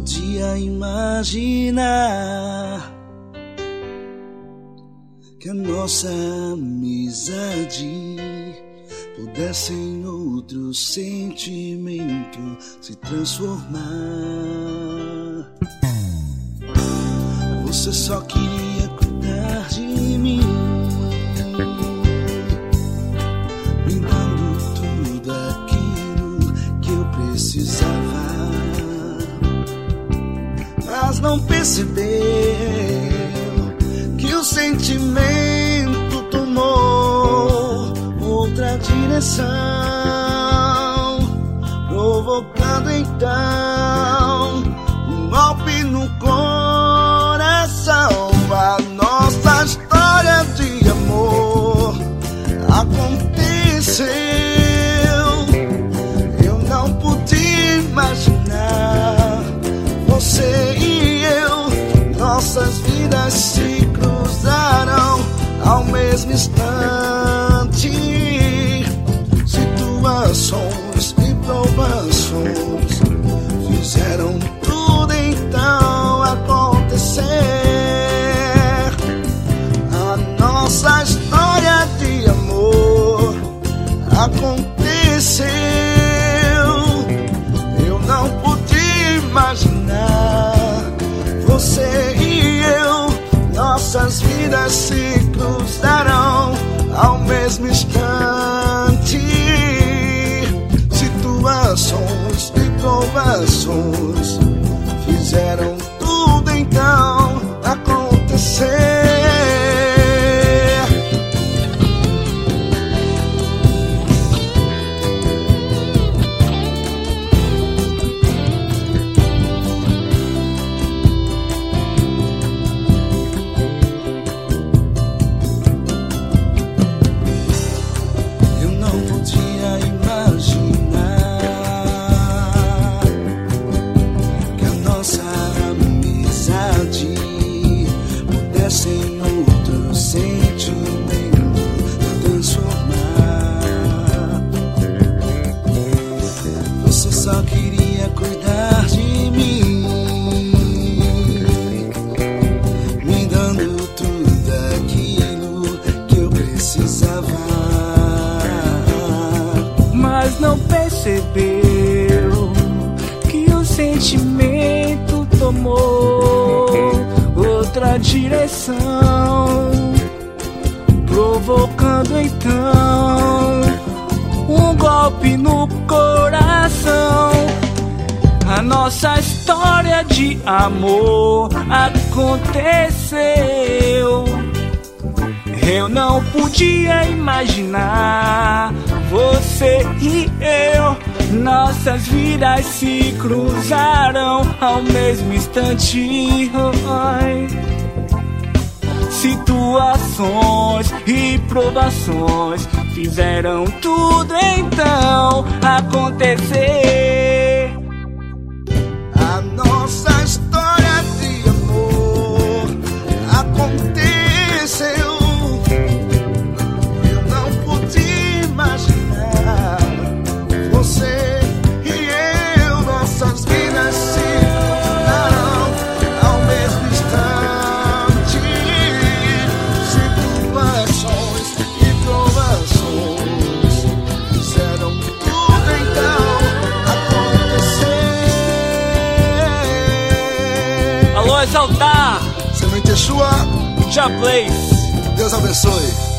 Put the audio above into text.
podia imaginar que a nossa amizade pudesse em outro sentimento se transformar. Você só queria cuidar de mim, me dando tudo aquilo que eu precisava, mas não percebeu que o sentimento tomou outra direção, provocando então um golpe no coração. A nossa história de amor aconteceu, eu não podia imaginar. Você e eu, nossas vidas se cruzaram ao mesmo instante. Situações e provações fizeram tudo então acontecer. A nossa história de amor aconteceu, eu não podia imaginar. Você e eu, nossas vidas se cruzaram ao mesmo instante. Situações e provações fizeram tudo então acontecer. Sem outro sentimento transformar. Você só queria cuidar de mim, me dando tudo aquilo que eu precisava, mas não percebeu que o sentimento tomou outra direção, provocando então um golpe no coração. A nossa história de amor aconteceu, eu não podia imaginar. Você e eu, nossas vidas se cruzaram ao mesmo instante. Situações e provações fizeram tudo então acontecer. A nossa história de amor aconteceu, eu não podia imaginar. Você e eu, nossas vidas se cruzaram ao mesmo instante. Situações e provações fizeram tudo então acontecer. Alô, Exaltar! Semente Yeshua, Já Place. Deus abençoe.